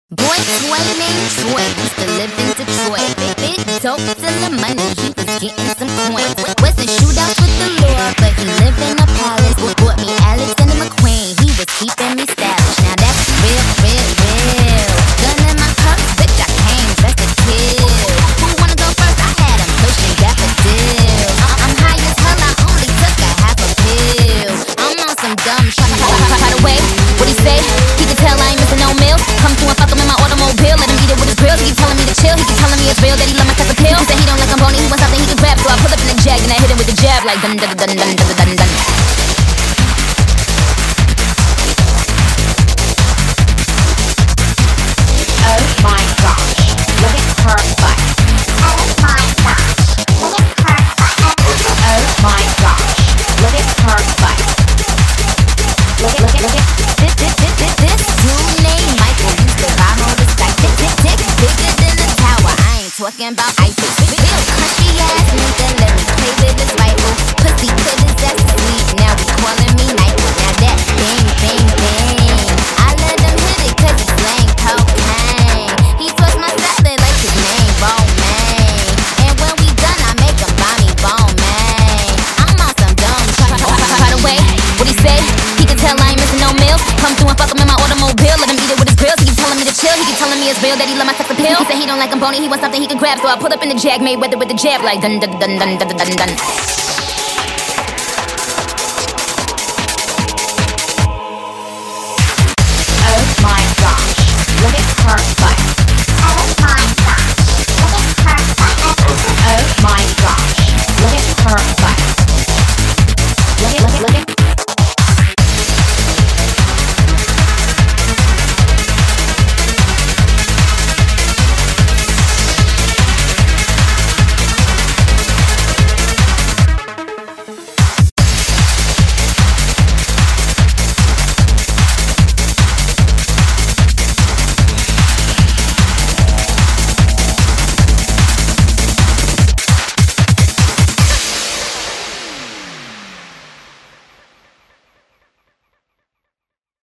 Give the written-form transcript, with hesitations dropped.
Boy, toy named Troy, used to live in Detroit. Big dope, still the money, he was getting some coins. Wasn't shootouts with the law, but he lived in a palace. Bought me Alexander McQueen, he was keeping me stylish. Now that's real, real, real. Gun in my purse, bitch, I came dressed to kill. Who wanna go first? I had him pushing daffodils. I'm high as hell, I only took a half a pill. I'm on some dumb shit. By the way, what he say? He can tell I ain't missing no meals. Come through and fuck him in my automobile. Let him eat it with his grills. He keep telling me to chill. He keep telling me it's real that he love my type of pill. He said he don't like I'm bony, he wants something he can grab. So I pull up in the Jag and I hit him with the jab like dun dun dun dun dun dun dun. Oh my gosh, look at her butt. Oh my gosh, look at her butt. Oh my gosh, look at her butt. Look at This dude named Michael used to ride motorcycle. Dick bigger than a tower. I ain't talking about Eiffel. Real country ass nigga, let me play with his rifle. Pussy put his ass to sleep. Now he calling me Nigel. Now that bang bang bang. I let him hit it 'cause it's slang cocaine. He twists my salad like his name Romaine. And when we done, I make him buy me Bowman. I'm on some dumb shit. By the way, what he say? He can tell I ain't missing no meals. Come through and fuck him in my automobile. Let him eat it with his grills. He keep telling me to chill. He keep telling me it's real that he love my sex appeal. He said he don't like I'm bony, he wants something he can grab. So I pull up in the Jag, made weather with the jab like dun dun dun dun dun dun dun.